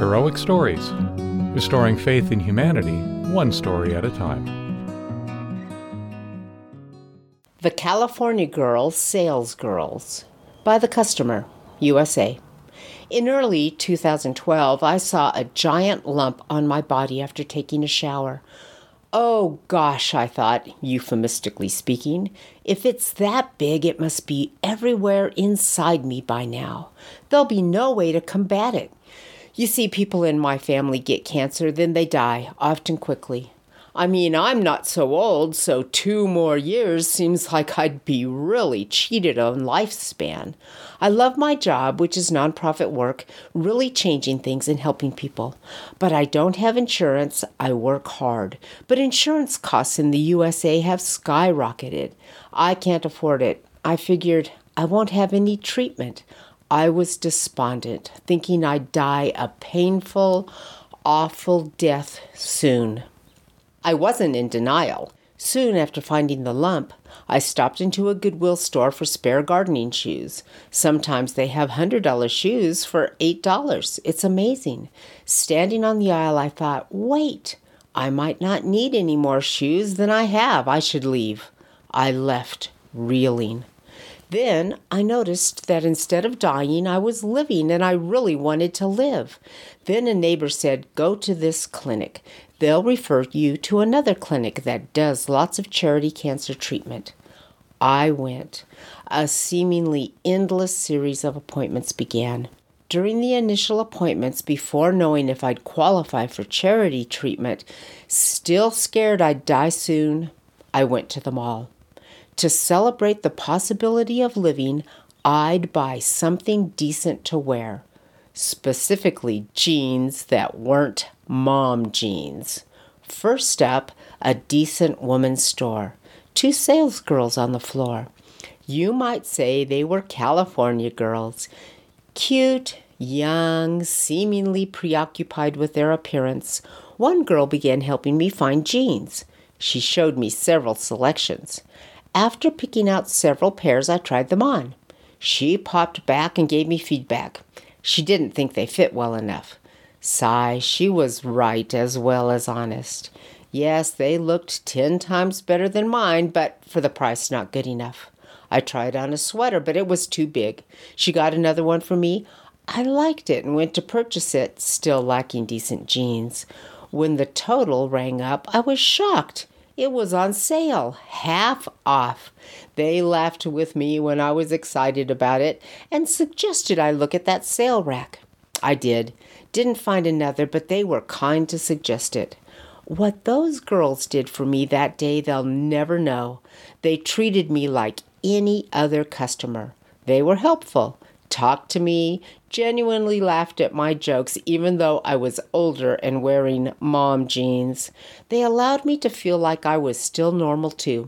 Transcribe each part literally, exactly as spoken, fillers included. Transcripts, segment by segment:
Heroic Stories, restoring faith in humanity, one story at a time. The California Girls, Sales Girls, by The Customer, U S A. In early two thousand twelve, I saw a giant lump on my body after taking a shower. Oh gosh, I thought, euphemistically speaking, if it's that big, it must be everywhere inside me by now. There'll be no way to combat it. You see, people in my family get cancer, then they die, often quickly. I mean, I'm not so old, so two more years seems like I'd be really cheated on lifespan. I love my job, which is nonprofit work, really changing things and helping people. But I don't have insurance. I work hard. But insurance costs in the U S A have skyrocketed. I can't afford it. I figured I won't have any treatment. I was despondent, thinking I'd die a painful, awful death soon. I wasn't in denial. Soon after finding the lump, I stopped into a Goodwill store for spare gardening shoes. Sometimes they have one hundred dollars shoes for eight dollars. It's amazing. Standing on the aisle, I thought, wait, I might not need any more shoes than I have. I should leave. I left, reeling. Then I noticed that instead of dying, I was living, and I really wanted to live. Then a neighbor said, go to this clinic. They'll refer you to another clinic that does lots of charity cancer treatment. I went. A seemingly endless series of appointments began. During the initial appointments, before knowing if I'd qualify for charity treatment, still scared I'd die soon, I went to them all. To celebrate the possibility of living, I'd buy something decent to wear. Specifically, jeans that weren't mom jeans. First up, a decent woman's store. Two sales girls on the floor. You might say they were California girls. Cute, young, seemingly preoccupied with their appearance. One girl began helping me find jeans. She showed me several selections. After picking out several pairs, I tried them on. She popped back and gave me feedback. She didn't think they fit well enough. Sigh, she was right as well as honest. Yes, they looked ten times better than mine, but for the price, not good enough. I tried on a sweater, but it was too big. She got another one for me. I liked it and went to purchase it, still lacking decent jeans. When the total rang up, I was shocked. It was on sale, half off. They laughed with me when I was excited about it and suggested I look at that sale rack. I did. Didn't find another, but they were kind to suggest it. What those girls did for me that day, they'll never know. They treated me like any other customer. They were helpful, talked to me, genuinely laughed at my jokes, even though I was older and wearing mom jeans. They allowed me to feel like I was still normal, too.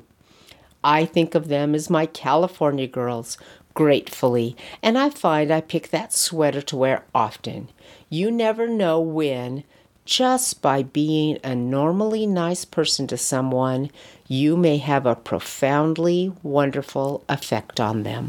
I think of them as my California girls, gratefully, and I find I pick that sweater to wear often. You never know when, just by being a normally nice person to someone, you may have a profoundly wonderful effect on them.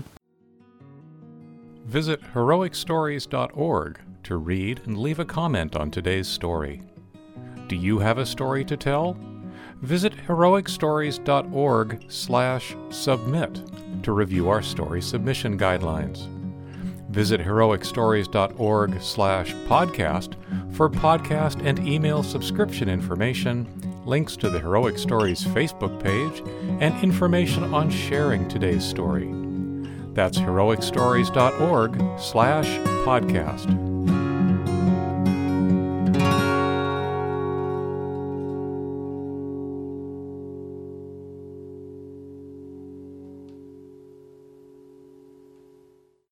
Visit heroic stories dot org to read and leave a comment on today's story. Do you have a story to tell? Visit heroic stories dot org slash submit to review our story submission guidelines. Visit heroic stories dot org slash podcast for podcast and email subscription information, links to the Heroic Stories Facebook page, and information on sharing today's story. That's heroic stories dot org slash podcast.